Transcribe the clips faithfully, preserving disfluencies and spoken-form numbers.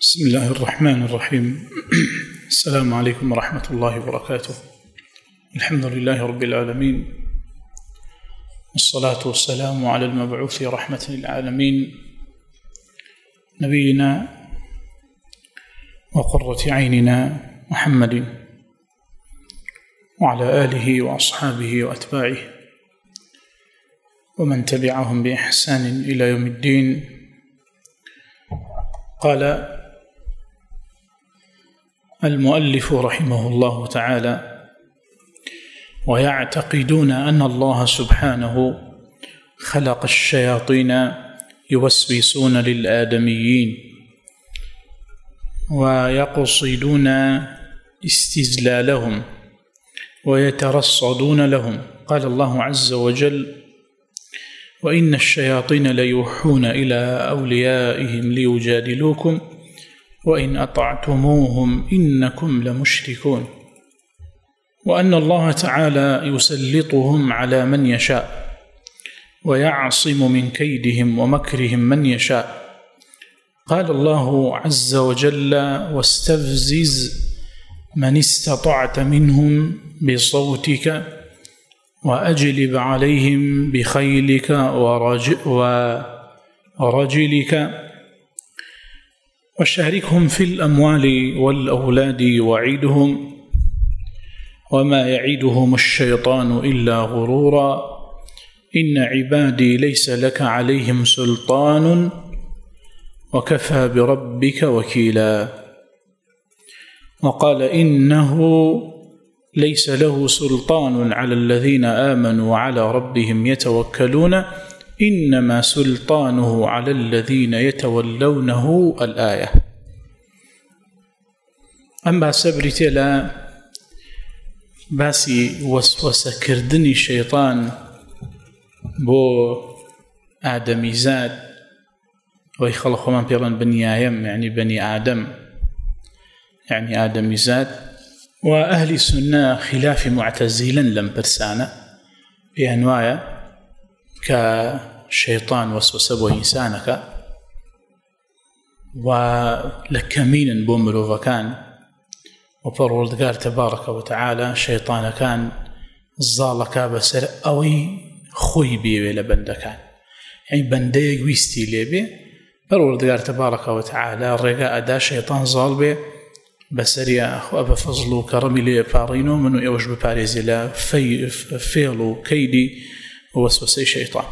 بسم الله الرحمن الرحيم. السلام عليكم ورحمة الله وبركاته. الحمد لله رب العالمين، والصلاة والسلام على المبعوث رحمة للعالمين نبينا وقرة عيننا محمد وعلى آله وأصحابه وأتباعه ومن تبعهم بإحسان إلى يوم الدين. قال المؤلف رحمه الله تعالى: ويعتقدون أن الله سبحانه خلق الشياطين يوسوسون للآدميين ويقصدون استزلالهم ويترصدون لهم. قال الله عز وجل: وإن الشياطين ليوحون إلى أوليائهم ليجادلوكم وإن أطعتموهم إنكم لمشركون. وأن الله تعالى يسلطهم على من يشاء ويعصم من كيدهم ومكرهم من يشاء. قال الله عز وجل: واستفزز من استطعت منهم بصوتك وأجلب عليهم بخيلك ورجلك وشاركهم في الأموال والأولاد وعدهم وما يعدهم الشيطان إلا غرورا إن عبادي ليس لك عليهم سلطان وكفى بربك وكيلا. وقال: إنه ليس له سلطان على الذين آمنوا وعلى ربهم يتوكلون إنما سلطانه على الذين يتولونه. الآية. أما سبرت لا باسي وسوسة كردني الشيطان بو آدمي زاد ويخلق من بيران بني آيام يعني بني آدم يعني آدمي زاد. وأهل السنة خلاف معتزلا لم برسانا بأنواع كشيطان وسوسة إنسانك ولكمين بومرو وكان وفروردقار تبارك وتعالى شيطان كان الظالك بسر أوي خوي بيه لبندكان يعني بنديق ويستي ليه فروردقار تبارك وتعالى الرقاء دا شيطان ظال بيه بسريا أخو أبا فضلو كرمي لي فارينو منو يوج بباريزي لا في فيلو كيدي ووسوسي شيطان.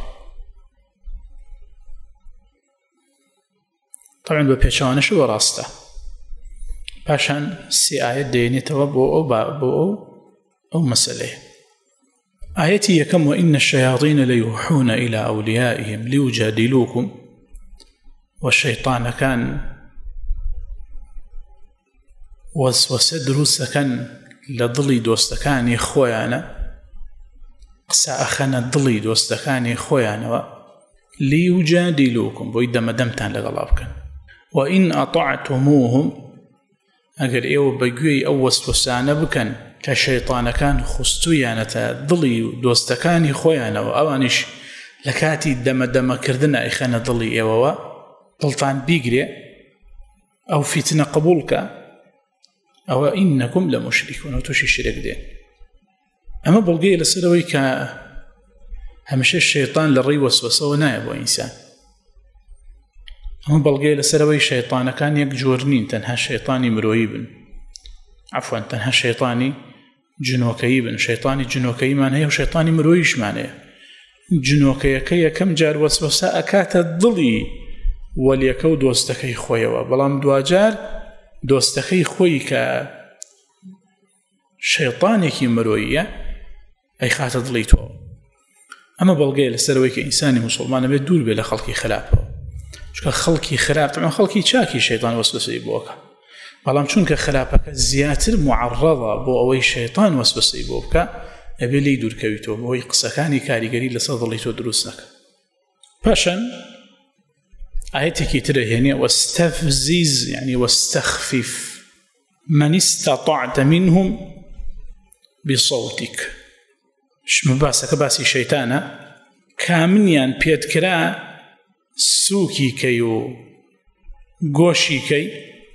طبعا ببيشانش وراسته باشان سي آية ديني توبو أو بابو أو مسألة. آيتي يكم: وإن الشياطين ليوحون إلى أوليائهم ليجادلوكم. والشيطان كان وسدر سكن لضلي دوستكاني خويانا قسا أخنا ضلي دوستكاني خويانا ليجادلوكم وإذا مدمتان لغلابكن. وإن أطعتموهم أقل إيو بقوي أو وسوسانا بكن كشيطان كان خستويانا ضلي دوستكاني خويانا وأوانش لكاتي دم دم كردنا إخانا ضلي إيووا طلطان بيقري أو فتنة قبولك أو إنكم لمشركون وتوشي الشرك دين. أما بلقي لسلوي كهمش الشيطان للري وسوسة ونائب وإنسان. أما بلقي لسلوي الشيطان كان يكجورنين تنها الشيطاني مرويبن عفوا تنها الشيطاني جنوكيبن شيطاني جنوكي معناه وشيطاني مرويش معناه جنوكي كي كم جار وسوسة أكات الضلي وليكو دوستكي خويا بلام دواجار دوستخي خويك شيطانك مروية أي خات ضليتو. أما بلغي لسرويك إنساني مسلمان بدور بلا خلقي خلافه شكا خلقي خلاف طبعا خلقي شاكي شيطان وسوسة يبوك بلام شونك خلافك زياتر معرضة بو أوي شيطان وسوسة يبوك أبي لي دور كويتو بو يقصكاني كاريقري لصدليتو دروسنك. فاشن آيتك ترى واستفزز يعني واستخفف من استطعت منهم بصوتك. شو مباسك باسي شيطانا كامنيان بيدكرا سوكي كيو گۆشی کەی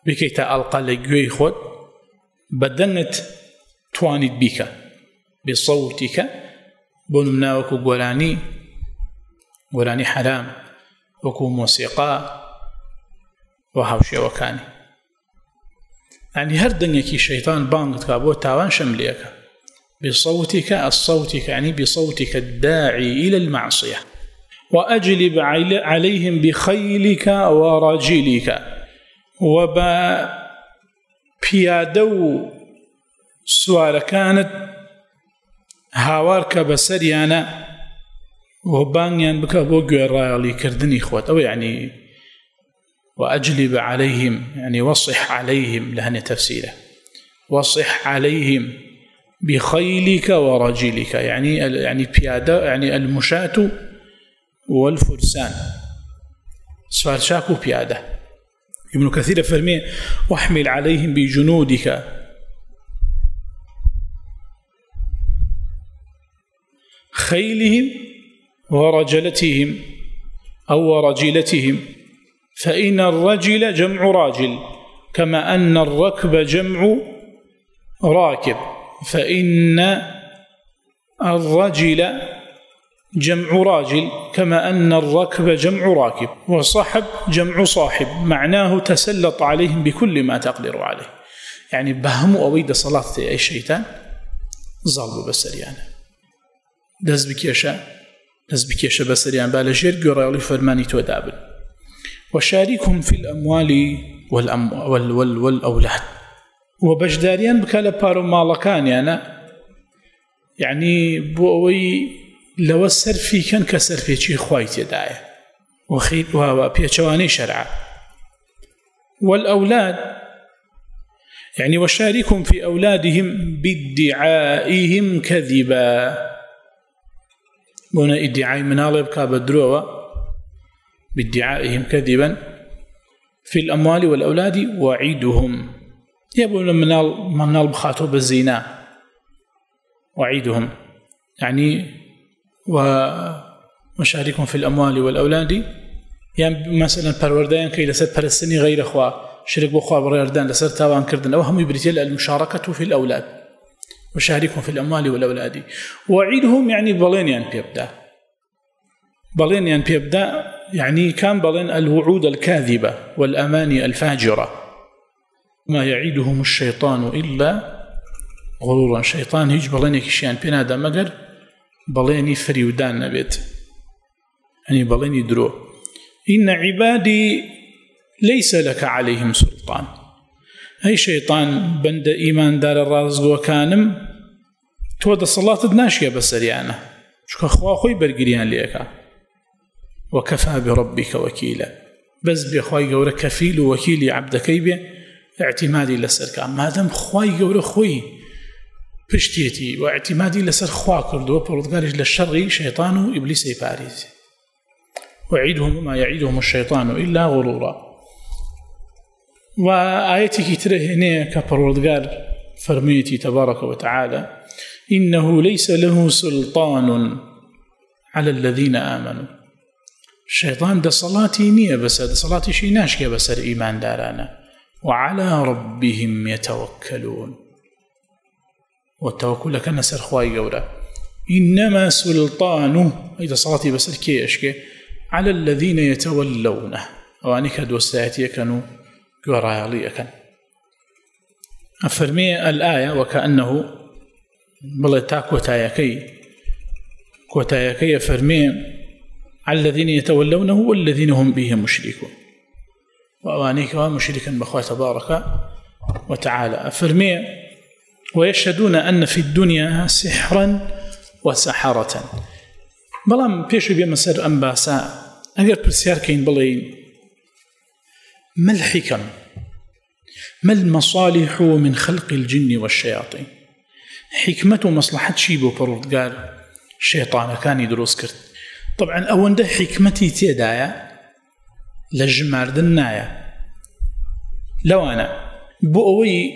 بکەیتە ئەڵقە لە گوێی خۆت بە دەنگت توانیت بیکە بصوتیکە بۆ نمونە وەکو گۆرانی گۆرانی حرام وەکو مۆسیقا و هاوشێوەکانی یعنی هەر دەنگێکی شەیطان بانگت کا بۆ تاوان شەملەکە بصوتك الصوتك يعني بصوتك الداعي إلى المعصية وأجلب عليهم بخيلك ورجلك وببيادو سوار كانت هاوارك بسريانا وبانيان بك بو غيرالي كردني خوات أو يعني وأجلب عليهم يعني وصح عليهم لهن تفسيره وصح عليهم بخيلك ورجلك يعني يعني بيادة يعني المشاة والفرسان سوارشاك وبيادة ابن كثير فرمي واحمل عليهم بجنودك خيلهم ورجلتهم أو رجلتهم فإن الرجل جمع راجل كما أن الركب جمع راكب فإن الرجل جمع راجل كما أن الركب جمع راكب وصحب جمع صاحب معناه تسلط عليهم بكل ما تقدر عليه يعني بهموا أويد صلاة أي شيطان ظلوا بسريان دز بكيشا دز بكيشا بسريان بالجير قرأي فرماني تودابل وشاركهم في الأموال والأم وال وال والأولاد وبجداريان بكالا بارو مالكان يعني يعني بووي لو السرفي كان كسرفي شي خوايت يدايا وخيل وبيتشواني شرعا والأولاد يعني وشاركهم في أولادهم بادعائهم كذبا هنا ادعاء منالب كابدروا بادعائهم كذبا في الأموال والأولاد وعيدهم يبون منال منال بخاتو بالزنا وعيدهم يعني ومشاركهم في الأموال والأولاد يعني مثلا پروردگان كي لسر پرستني غير أخوة شرك بخوا بريردان لسر تاوان كردن أو هم يبريتيل المشاركة في الأولاد وشاركهم في الأموال والأولاد وعيدهم يعني بلين يعني بيبدأ بلين يعني بيبدأ يعني كان بلين الوعود الكاذبة والأماني الفاجرة ما يعيدهم الشيطان إلا غرورا شيطان هيج بلينك شيئا بنادا مقر بليني فريودان نبيت يعني بليني درو إن عبادي ليس لك عليهم سلطان أي شيطان بند إيمان دار الرازق وكانم تود الصلاة دناشية بسريانة شكا أخوة أخوي برقريان ليكا وكفى بربك وكيلا بس بأخوي قورة كفيل وكيلي عبدكي بي اعتمادي لسر ما دام خواي قورة خوي پشتيتي واعتمادي لسر خوا كردو پرودگارش للشر شيطان وإبليس يباريز وعيدهم ما يعيدهم الشيطان إلا غرورا وآيتي كتره هنا كپرودگار فرميتي تبارك وتعالى إنه ليس له سلطان على الذين آمنوا الشيطان ده صلاتي نية بس ده صلاتي شي ناشكي بس الإيمان دارانا وعلى ربهم يتوكلون والتوكل كان سر خواي قولا إنما سلطانه إذا صلاتي بس الكيشك على الذين يتولونه وأنك دوستاتي كانوا قرايالي كان أفرمي الآية وكأنه بلتا كوتايكي كوتايكي أفرمي على الذين يتولونه والذين هم به مشركون وأنك مشركا بخواه تبارك وتعالى أفرمي ويشهدون أن في الدنيا سحرا وسحرة بلام بيشو بمسر أنباسا أقر برسيار كين بلين ما الحكم ما المصالح من خلق الجن والشياطين حكمة مصلحة شيبو بردقار الشيطان كان يدروس كرت طبعا أولا ده حكمتي تيدايا لجمار دنايا لو أنا بؤوي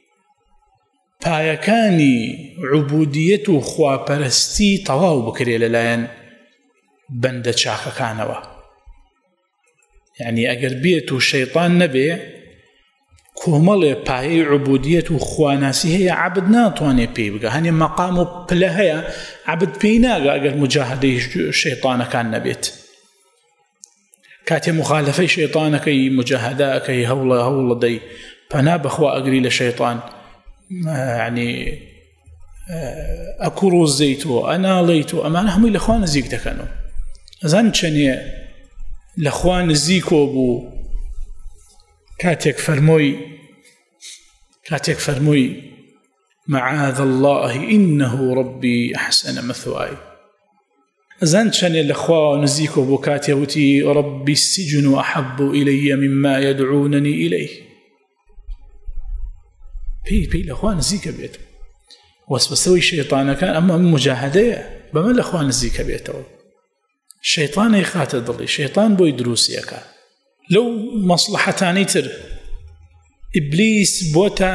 پایەکانی عبودیت و خواپەرستی تەواو بکرێ لەلایەن بەندە چاکەکانەوە یعنی ئەگەر بێت و شەیطان نەبێ کۆمەڵێ پایەی عوبودیەت و خواناسی هەیە عەبد ناتوانێت پێی بگە هەنێ مەقام و پلە هەیە عەبد پێی ناگە ئەگەر مجاهدەی شەیطانەکان نەبێت کاتێ مخالفەی شەیطانەکەی مجاهدەکەی هەوڵە هەوڵە دەی پەنا بەخوا ئەگری لە شەیطان یعنی ئەکوڕۆزەیتەوە ئەناڵیتەوە ئەمانە هەمووی لەخوا نزیک دەکەنەوە ئەزان چەندێ لەخوا نزیکەوە بوو کاتێک فەرمۆی کاتێک فەرمۆی معاذ الله إنه ربي أحسن مثواي ئەزان چەندێ لەخوا نزیکەوە بوو کاتێ وتی ربي السجن أحب إلي مما يدعونني إليه پێی پێی لەخوا نزیکە بێت وەسوەسەوەی شەیطانەکان ئەمە مجاهدەیە بەمە لەخوا نزیکە بێتەوە شەیطانەی خاتە دڵی شەیطان بۆی دروستیەکە لەو مەصلحەتانەی تر ئیبلیس بۆتە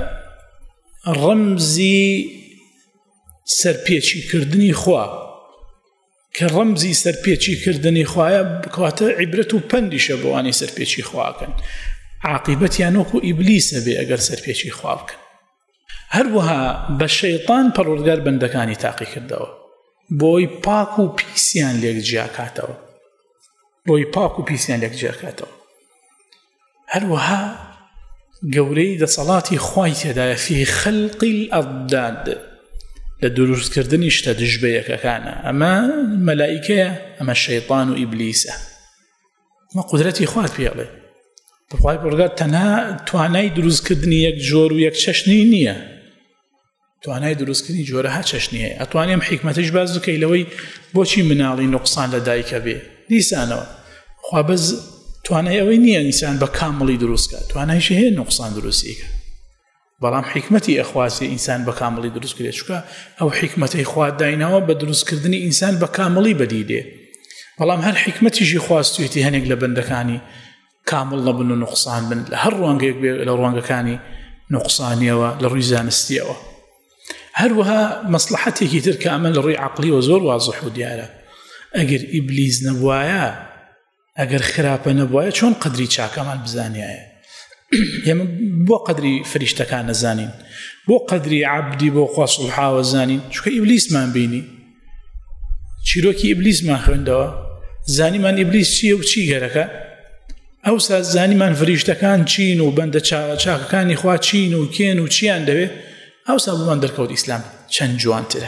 ڕەمزی سەرپێچیکردنی خوا کە ڕەمزی سەرپێچیکردنی خوایە بکاتە عیبرەت و پەندیشە بۆوانی سەرپێچی خواکەن عاقبەتیان وەکو ئیبلیسە بێ ئەگەر سەرپێچی خوا بکەن هەروەها بە شەیطان پەروەردگار بەندەکانی تاقی کردەوە بۆی پاک و پیسیان لێک جیاکاتەوە بۆی پاک و پیسیان لێک جیاکاتەوە هەروەها گەورەی دەسەڵاتی خوای تێدایە فی خەلقی الئەضداد لە دروستکردنی شتە دژبەیەکەکانە ئەمە مەلائیکەیە ئەمە شەیطان و ئیبلیسە ئەمە قودرەتی خوات پێڵێ بەخوای پەروەردگار تەنها توانای دروستکردنی یەک جۆر و یەک چەشنی نییە توانای دروستکردنی جۆرەها چەشنی هەیە ئەتوانێم حیکمەتش باز بکەی لەوەی بۆچی مناڵی نوقسان لە دایکە بێ دیسانەوە خوا بەز توانای ئەوەی نییە ئینسان بە کامڵی دروستکە توانایشی هەیە نوقسان دروستیکە بەڵام حیکمەتی ئەخواسی ئینسان بە کامڵی دروستکرێت چونکە ئەو حیکمەتەی خوا داینەوە بە دروستکردنی ئینسان بە کامڵی بەدیدێ بەڵام هەر حیکمەتیشی خواستوێتی هەنێک لە بەندەکانی کامل نەبن و نوقسان بن لە هەر ڕوانگەیەک بێ لە ڕوانگەکانی نوقسانیەوە لە ڕووی زانستیەوە هەروەها مەسلحەتێکی تر کە ئەمە لە ڕووی عەقلیەوە زۆر وازح و دیارە ئەگەر ئیبلیس نەبوایە ئەگەر خراپە نەبوایە چۆن قەدری چاکەمان بزانیایە ئێمە بۆ قەدری فریشتەکان نەزانین بۆ قەدری عەبدی بۆ خوا سوبحانەوە زانین چونکە ئیبلیسمان بینی چیرۆکی ئیبلیسمان خوێندەوە زانیمان ئیبلیس چییە و چی گەرەکە ئەوسا زانیمان فریشتەکان چین و بەندە چاکەکانی خوا چین و کێن و چیان دەوێت ئەوسا بمان دەرکەوت ئیسلام چەند جوانترە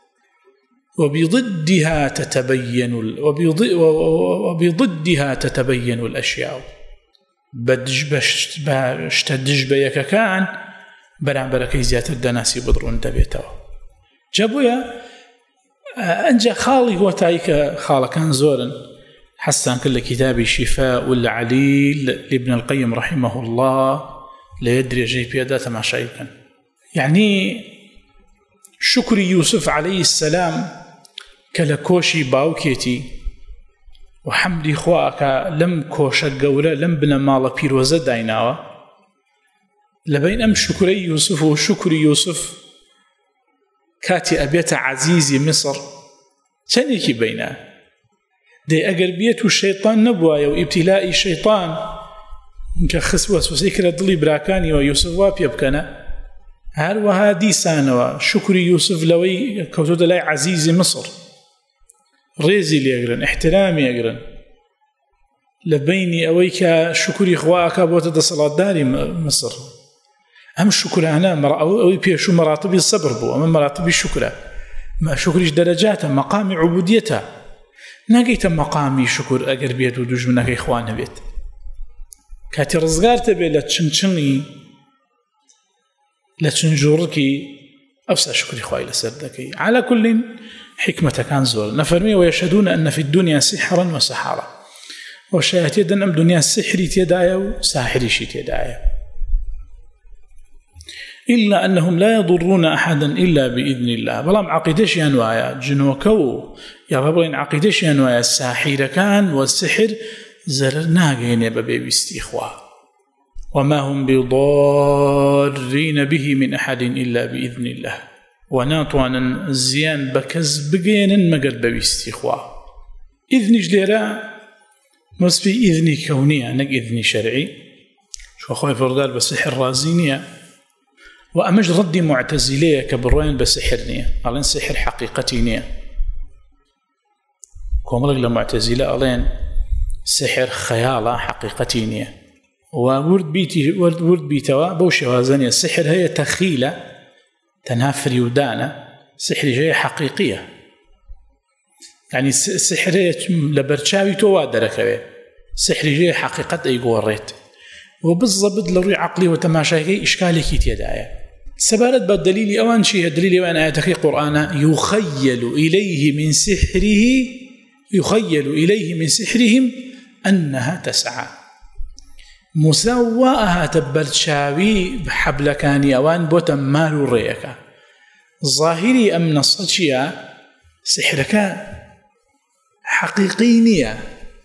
وبضدها تتبين وبضدها تتبين الأشياء بدج بشت دجبيك كان بەرامبەرەکەی زیاتر دەناسی بدڕون دەبێتەوە جابووە ئەنجا خاڵی هۆتایی کە خاڵەکان زۆرن حسان كل كتاب شفاء العليل لابن القيم رحمه الله لا يدري جي بيدا تماشايكا يعني شكر يوسف عليه السلام كلكوشي باوكيتي وحمدي خواك لم كوشك قولا لم بنا مالا بيروزة دايناوا لبين أم شكري يوسف وشكر يوسف كاتي أبيت عزيزي مصر تنيكي بينه دي أقر بيتو الشيطان نبوايا وابتلاء الشيطان كخس وسوسي كلا دلي براكاني ويوسف وابيا بكنا هل وهادي سانوا شكر يوسف لوي كوتود لاي عزيزي مصر ريزي لي أقرن احترامي أقرن لبيني أويك شكر إخواك بوتد صلاة داري مصر أم الشكر أنا أوي بيشو مراتب الصبر بو أم مراتب الشكر ما شكرش درجاته مقام عبوديته ناقيت مقامي شكر أقر بيت ودوج منك إخوانه بيت كاتي رزقارت بي لتشنشني لتشنجوركي أفسى شكر إخواني لسردكي على كل حكمة كان زور نفرمي ويشهدون أن في الدنيا سحرا وسحارا وشاهد يدن أم دنيا السحري تيدايا وساحري شي تيدايا إلا أنهم لا يضرون أحدا إلا بإذن الله بلام عقيدش ينوايا جنوكو يا ربين عقيدش ينوايا الساحر كان والسحر زرناقين ببيب استخوة وما هم بضارين به من أحد إلا بإذن الله وناطوانا الزيان بكز بقين مقر ببيب استخوة إذن جليرا مصبي إذن كوني نق إذن شرعي خۆی پڕدار بە سحر ڕازی نییە و ئەمەش ڕەدی معتەزیلەیە کە بڕۆیان بە سحر نییە ئەڵێن سحر حەقیقەتی نییە کۆمەڵێک لە معتەزیلە ئەڵێن سحر خەیاڵە حەقیقەتی نییە و ورد بیتی ورد ورد بیتەوە بەو شێوازە نییە سحر هەیە تەخیلە تەنها فریودانە سحریش هەیە حەقیقیە یعنی سحر هەیە لە بەرچاوی تۆ وا دەرەکەوێ سحریش هەیە حەقیقەت ئەیگۆڕێت و بالضبط لە ڕووی عەقلی و تەماشاکەی ئیشکالێکی تێدایە سەبارەت بە دلیلی ئەوان چییە دلیلی ئەوان ئاەتەکەی قورئانە يخيل إليه من سحره يخيل إليه من سحرهم أنها تسعى مساواها تبرشاوي بحبلكاني أوان بوتا مالو ريكا ظاهري أم نصتشيا سحرك حقيقينية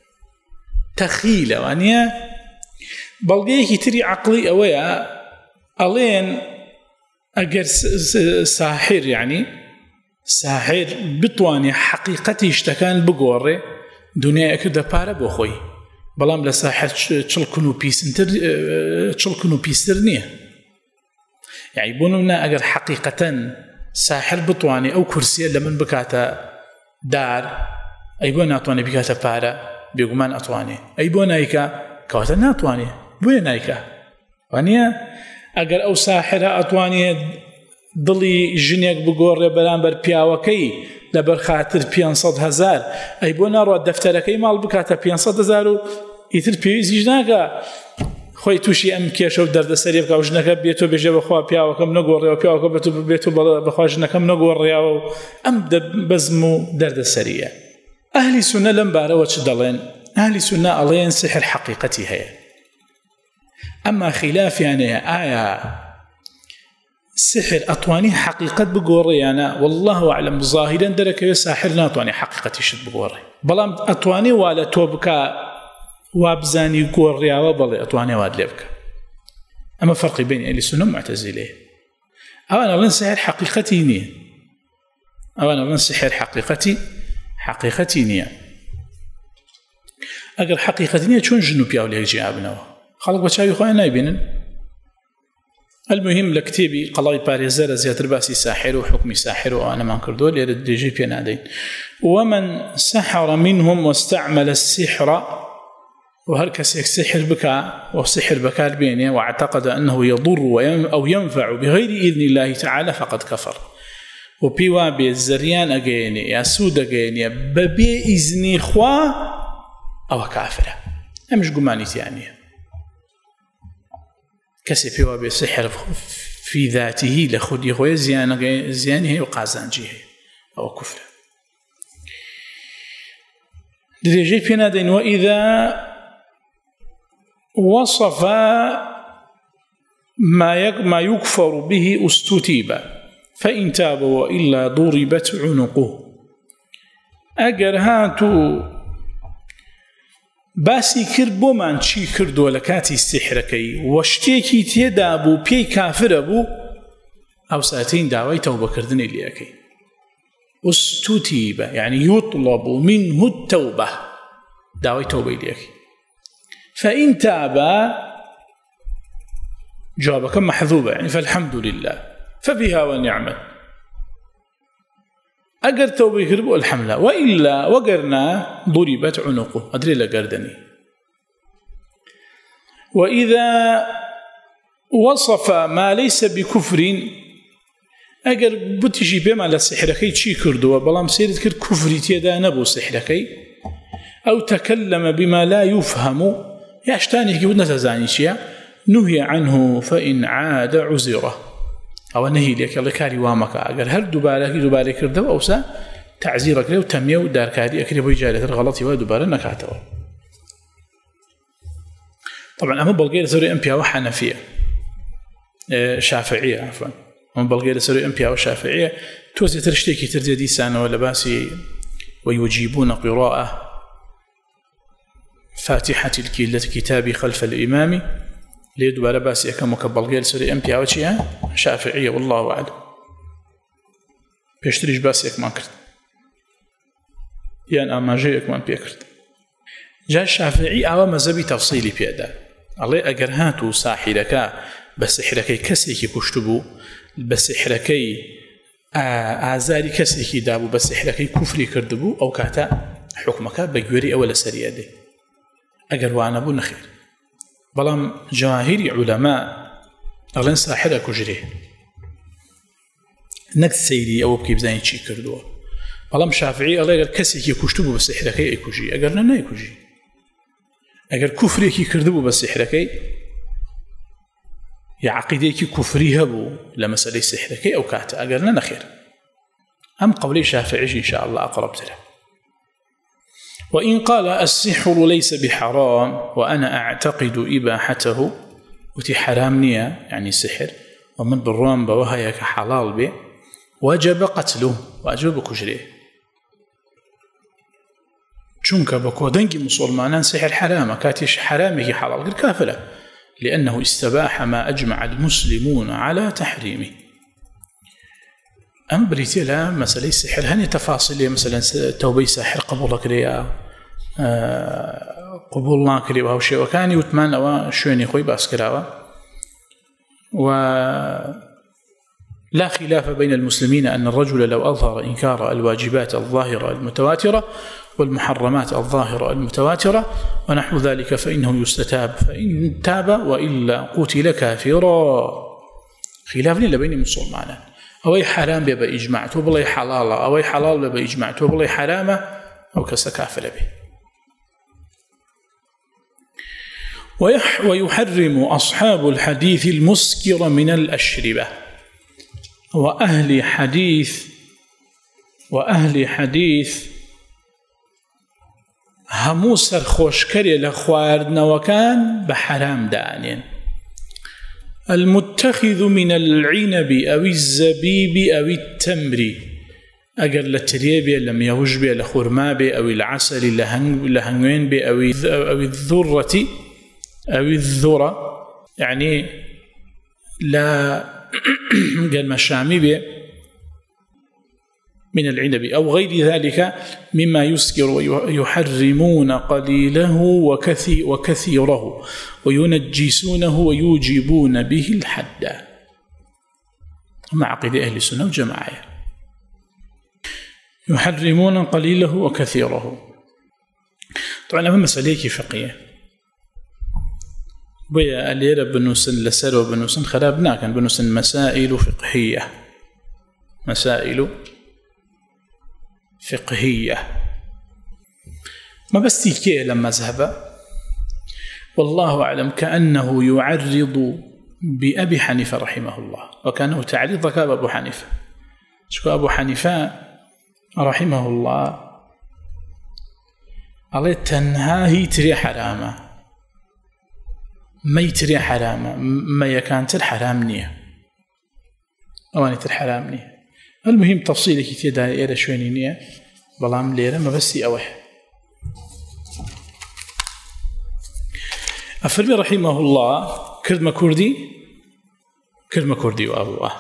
تخيلة وانيا بلغيكي تري عقلي أويا ألين أجر ساحر يعني ساحر بتواني حقيقتي اشتكان بقوري دنيا أكده بارا بخوي بلام لساحر تشلكنو بيسنتر تشلكنو بيسترنيه يعني بونونا أجر حقيقة ساحر بتواني أو كرسي لمن بكاتا دار أي بونا أتواني بكاتا بارا بيقومان أتواني أي بونا إيكا كواتا ناتواني بونا إيكا وانيا أجر أو ساحرة أتواني دڵی ژنێک بگۆڕێ بەرامبەر پیاوەکەی لەبەر خاتر پێنج هەزار ئەی بۆ ناڕات دەفتەرەکەی ماڵ بکاتە پێنج هەزار و ئیتر پێویستیش ناکە خۆی تووشی ئەم کێشە و دەردەسەری بکە و ژنەکە بێتۆ بێژێ بەخوا پیاوەکەم نەگۆڕێەوە پیاوەکە بێتۆ بەخوا ژنەکەم نەگۆڕێەوە و ئەم بەزم و دەردەسەریە ئەهلی سونە لەم بارەوە چ دەڵێن ئەهلی سونە ئەڵێن سحر حەقیقەتی هەیە ئەمما خلافیان هەیە ئایا سحر أطواني حقيقة بقوري أنا والله أعلم ظاهرا درك ساحر ناطواني حقيقة شد بقوري بلام أطواني ولا توبكا وابزاني قوري وبلي أطواني وادلبك أما فرق بين أهل السنة معتزلة أولا أولا سحر حقيقتي نية أولا أولا سحر حقيقتي حقيقتي نية أقل حقيقتي نية شون جنوب يأولي جيابنا خلق بشاوي خوين نايبينن المهم لكتابي قضايا باريزر زيادة باسي ساحر وحكم ساحر وأنا ما كردو ليرد دي جي بي نادين ومن سحر منهم واستعمل السحر وهركس السحر بكى وسحر بكى البيني واعتقد أنه يضر أو ينفع بغير إذن الله تعالى فقد كفر وبيوا بالزريان أجيني يسود أجيني ببي إذن خوا أو كافرة مش قمانيت يعني كسي بيوا بسحر في ذاته لخود يخوي زيان زيانه وقازانجيه أو كفر درجة بينادين وإذا وصف ما ما يكفر به استتيب فإن تاب وإلا ضربت عنقه أجر هاتو باسی کرد بۆمان چی کردووە لە کاتی سحرەکەی و شتێکی تێدا بوو پێی کافرە بوو ئەو ساتین داوای تەوبەکردنی لێەکەی ئوستوتیبە یعنی یطلب منه التوبة داوای تەوبەی لێەکەی فإن تاب جوابك محذوبة يعني فالحمد لله فبها ونعمت أجر توبة كربو الحملة وإلا وقرنا ضربت عنقه أدري لقردني وإذا وصف ما ليس بكفر أجر بتجي بما لسحركي تشي كردوا بلام سيرت كر كفري تيدا نبو سحركي أو تكلم بما لا يفهم ياشتاني كي بدنا تزاني شيء نهي عنه فإن عاد عزره أو نهي لك الله كاري وامك أجر هل دبارة دبارة كردوا أو سا تعزيرك له وتميه ودار كاري أكيد بيجالة الغلط ودبارة نكاتوا طبعا أما بلغير سوري أمبيا وحنفية شافعية عفوا أما بلغير سوري أمبيا وشافعية توزي ترشتيكي ترزي دي سانة ولا باسي ويجيبون قراءة فاتحة الكتاب خلف الإمام ليه دوباره باسي أكم وكبلغير سوري أمبيا وشيها شافعية والله أعلم بيشتريش باسي أكمان كرت يعني أما جاي أكمان بيكرت جاء الشافعي أو مذهبي تفصيلي بيدا ئەڵێ ئەگەر هات و ساحیرەکە بە سحرەکەی کەسێکی کوشت بوو بە سحرەکەی ئازاری کەسێکی دابوو بە سحرەکەی کوفری کردبوو ئەو کاتە حکومەکە بە گوێری ئەوە لەسەریە دێ ئەگەر وانە بوو نەخێر بەڵام جەماهیری عولەما ئەڵێن ساحرە کوژرێ نەک سەیری ئەوە بکەی بزانین چی کردووە بەڵام شافعی ئەڵێ ئەگەر کەسێکی کوشت بوو بە سحرەکەی ئەیکوژی ئەگەر نە نایکوژی ئەگەر کوفرێکی کردبوو بە سحرەکەی یا عقیدەیەکی کوفری هەبوو لە مەسەلەی سحرەکەی ئەو کاتە ئەگەر نە نەخێر ئەم قەولەی شافعیش إن شاء الله أقربتره. وإن قال السحر ليس بحرام وأنا أعتقد إباحته وتي حرام نية يعني سحر ومن بالروان بوهايك حلال به وجب قتله واجب كجريه چونك بكودنجي مسلمان سحر حرام كاتيش حرامه حلال غير كافلة لأنه استباح ما أجمع المسلمون على تحريمه. أم بريتي لا مسألة السحر هني تفاصيل مثلا توبي ساحر قبولك ليا أه قبولنا كريبا وشيء وكان يتمنى وشوني خوي باسكراوا ولا خلاف بين المسلمين أن الرجل لو أظهر إنكار الواجبات الظاهرة المتواترة والمحرمات الظاهرة المتواترة ونحو ذلك فإنه يستتاب فإن تاب وإلا قتل كافرا. خلاف لين بين المسلمين أو حرام بيبقى إجماعته بلا حلال أو حلال بيبقى إجماعته بلا حرام أو كسكافل به. ويحرم أصحاب الحديث المسكر من الأشربة وأهل حديث وأهل حديث همو سرخوشكري لخواردنا وكان بحرام دانين المتخذ من العنب أو الزبيب أو التمر أجر للتريبي لم يوجب لخرماب أو العسل لهنوين أو الذرة أو الذرة يعني لا قال مشامي به من العنب أو غير ذلك مما يسكر ويحرمون قليله وكثي وكثيره وينجسونه ويوجبون به الحد مع عقيدة أهل السنة والجماعة يحرمون قليله وكثيره. طبعا أهم مسألة فقهية بيا الليرة بنوسن لسر وبنوسن خرابنا كان بنوسن مسائل فقهية مسائل فقهية ما بس تيكي لما ذهب والله أعلم كأنه يعرض بأبي حنيفة رحمه الله وكانه تعريض ذكاب أبو حنيفة شكو أبو حنيفة رحمه الله عليه تنهاهي تري حرامة ما يتري حرامة ما يكانت الحرام نية أواني الحرام نية. المهم تفصيلك تيدا إيرا شويني نية بلام ليرا ما بسي أوح. أفرمي رحمه الله كردما كردي كردما كردي وأبوه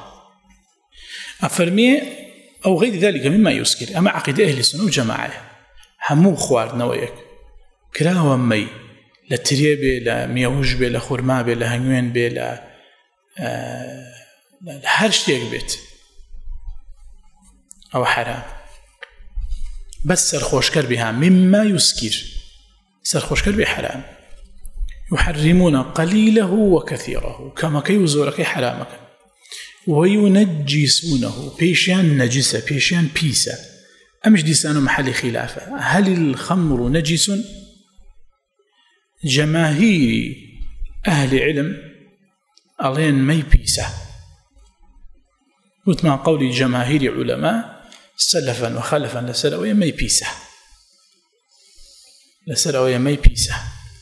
أفرمي أو غير ذلك مما يسكر أما عقيدة أهل السنة والجماعة همو خوار نويك كراوا مي لا تريبي لا ميوجبي لا خرمابي لا هنوين بي لا آه لا هرشتيك بيت أو حرام بس سرخوشكر بها مما يسكر سرخوشكر بحرام يحرمون قليله وكثيره كما كيوزورك حرامك وينجسونه بيشيان نجسة بيشيان بيسة أمش ديسانو محل خلافة هل الخمر نجس؟ جماهير أهل علم ألين مي بيسة وتما قول جماهير علماء سلفا وخلفا لسلوية مي بيسة لسلوية مي بيسة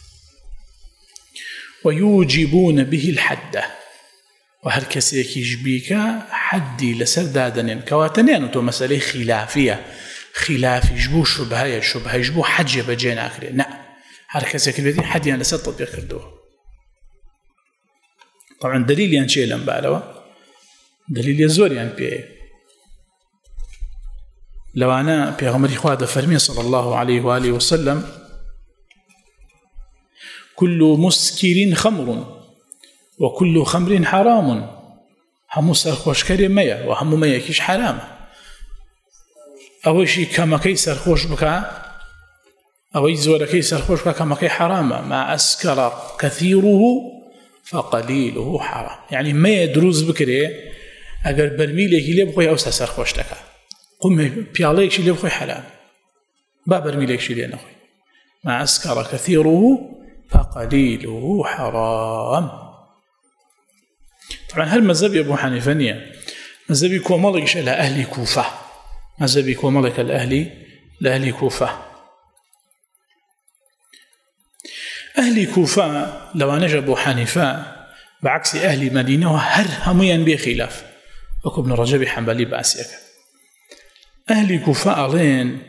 ويوجبون به الحد وهل كسيك يجبيك حدي لسردادن كواتنين وتو مسألة خلافية خلاف يجبو شبهة شبهة يجبو حج بجين آخرين لا هل كسيك الذي حد يعني لسر تطبيق كردوه. طبعا دليل يعني شيء لن بعلوه دليل يزور يعني بيه لو أنا بيغمر إخوة فرمي صلى الله عليه وآله وسلم كل مسكر خمر وكل خمر حرام همو سرخوش كري ميا وهمو ميا كيش حرام أوشي كما كي سرخوش بكا أو يزور كي سرخوش بكا كما كي حرام ما أسكر كثيره فقليله حرام يعني ميا دروز بكري أجر برميلك اللي بخوي أوسع سرخوش لك قم بياليك اللي بخوي حرام با برميلك اللي نخوي ما أسكر كثيره فقليله حرام. طبعا هل مذهب أبو حنيفة نية مذهب كومالك إلى أهل كوفة مذهب كومالك الأهل لأهل كوفة أهل كوفة لو نجى أبو حنيفة بعكس أهل مدينة وهر هميا بخلاف وكو ابن رجب حنبلي بأسيك أهل كوفة ألين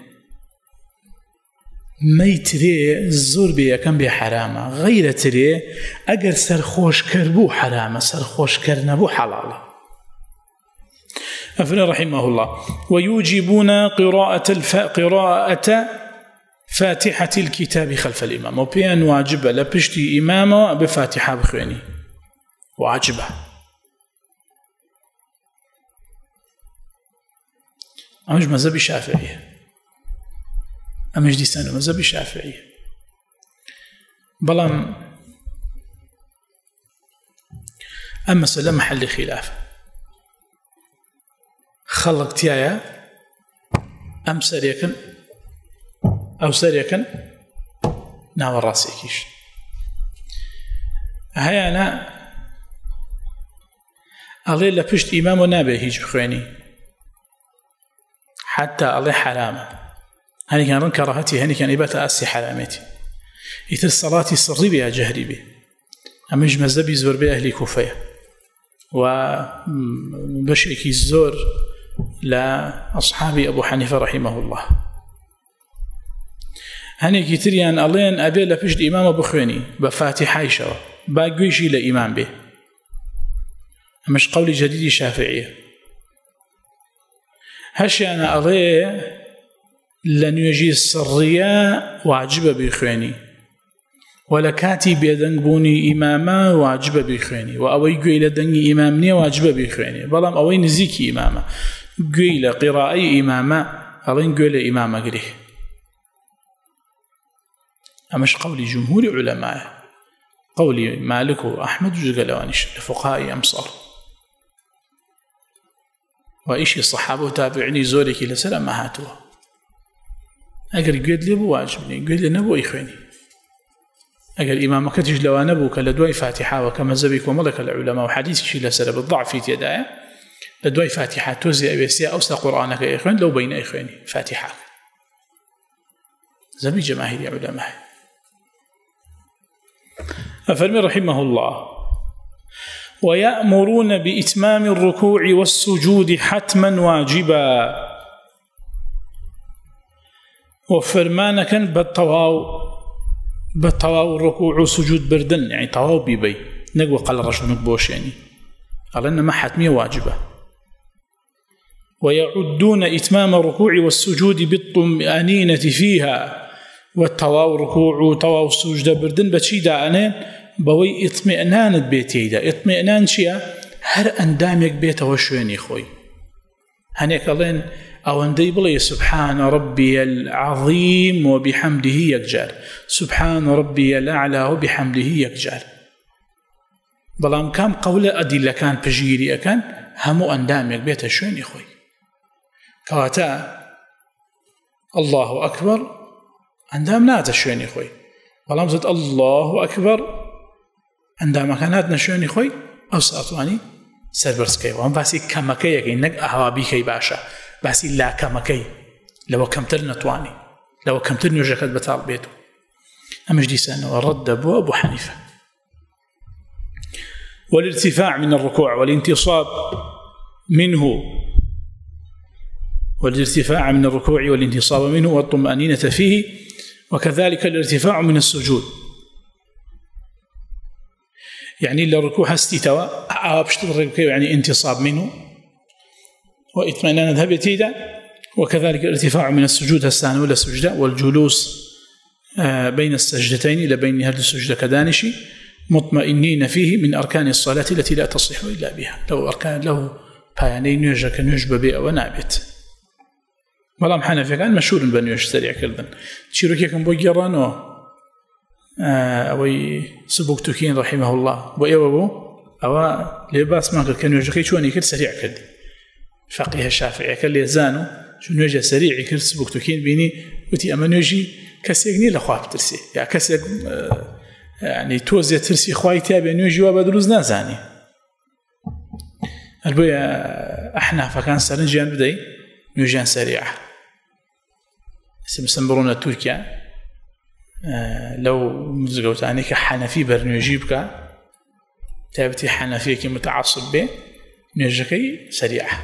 مي تري زور بيا كان بي حرامة غير تري أجر سرخوش كربو حرامة سرخوش كرنبو حلالة. أفنى رحمه الله ويوجبون قراءة الف... قراءة فاتحة الكتاب خلف الإمام وبيان واجبة لبشتي إمامه بفاتحة بخواني واجبة. أمش مذهب الشافعية أمش ديسان مذهب الشافعية بلام أما سلام محل خلاف خلق تيايا أم سريكن أو سريكن ناو الراسيكيش هيا أنا ألي لبشت إمام ونابي هيج بخواني حتى ألي حرامة هني كان من كراهتي هني كان إباتا أسي حرامتي إثر الصلاة سري بها جهري به أمج مذهبي زور بها أهلي كوفية وبشيكي الزور لأصحابي أبو حنيفة رحمه الله هني كتريان ألين أبي لبشت إمام بخواني بفاتحة شو باقويشي لإمام به مش قولي جديد شافعية هشي أنا ألي لن يجي السرية واجب بخواني ولا كاتي بيدنبوني إماما واجب بخواني وأوي قيل دني إمامني واجب بخواني بلام أوي نزيكي إماما قيل قراءي إماما ألين قيل إماما قريه أمش قولي جمهور علماء قولي مالك وأحمد وجلوانيش لفقهاء أمصار وإيشي الصحابة تابعني زورك إلى سلام ما هاتوه أقل قيد لي بواجبني قيد لي نبو إخواني أقل إمامك تجلوا نبوك لدواي فاتحة وكما زبيك وملك العلماء وحديثك شي لسلب الضعف في تيدايا لدواي فاتحة توزي أبيسيا أوسط قرآنك يا إخوان لو بين إخواني فاتحة زبي جماهير علماء أفرمي رحمه الله ويأمرون بإتمام الركوع والسجود حتما واجبا وفرمانا كان بالطواو بالطواو الركوع والسجود بردن يعني طواو بيبي نقوى قال رشونك بوش يعني قال إنما حتمية واجبة ويعدون إتمام الركوع والسجود بالطمأنينة فيها والطواو الركوع وطواو السجود بردن بتشيدا أنين بوي اطمئنان بيتيدا اطمئنان شيا هر اندامك بيته وشويني خوي هنيك لين او اندي بلي سبحان ربي العظيم وبحمده يكجار سبحان ربي الاعلى وبحمده يكجار بلام كام قوله ادله كان بجيري كان همو اندامك بيته شويني خوي كواتا الله اكبر اندام نات شويني خوي بلام زد الله اكبر عندما كانت نشوني خوي أو سأطواني سربرسكي وهم باسي كمكي يكين نق أهوابيكي باشا باسي لا كمكي لو كمتر نطواني لو كمتر نجاكت بطال بيتو أمش دي سنة ورد أبو أبو حنيفة والارتفاع من الركوع والانتصاب منه والارتفاع من الركوع والانتصاب منه والطمأنينة فيه وكذلك الارتفاع من السجود يعني الركوع هستيتوا أبشتر يعني انتصاب منه وإطمئنان ذهب يتيدا وكذلك الارتفاع من السجود هستان ولا سجدة والجلوس بين السجدتين إلى بين هذه السجدة كدانشي مطمئنين فيه من أركان الصلاة التي لا تصح إلا بها. لو أركان له بياني نيوجا كنيوج ببيع ونابت بلام حنفي كان مشهور بنيوج سريع كردن تشيروكي كان بوجرانو أوي سبوكتوكين رحمه الله وإيوه أو لباس ما كان نيوجا شواني كل سريع كردي فقيه الشافعي كان ليزانو شو نيوجا سريع كل سبوكتوكين بيني وتي أما نيوجي كسيغني لخواب ترسي يعني كسيغ يعني توزي ترسي خواي تابع نيوجي وابدروز نازاني البويا احنا فكان سرنجيان بدأي نيوجيان سريعة سمسمبرونا تركيا اه لو مزقوا تاني كحنفي برنيوجي بكا تابتي حنفي كي متعصب به نيوجيكي سريعة.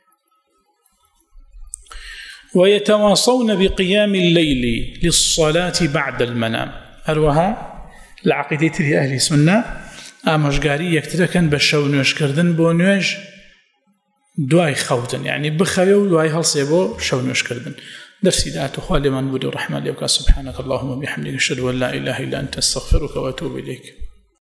ويتواصون بقيام الليل للصلاة بعد المنام أروها العقيدة أهل السنة ئامۆژگاری یەکترەکەن بە شەو نوێژکردن بۆ نوێژ دوای خەوتن يعني بخەوێ و دوای هەڵسێ بۆ شەو نوێژکردن. دەرسی داهاتوو لێمان بوو و ڕەحمەت لێ بکات. سبحانك اللهم وبحمدك أشهد أن لا إله إلا أنت أستغفرك وأتوب إليك.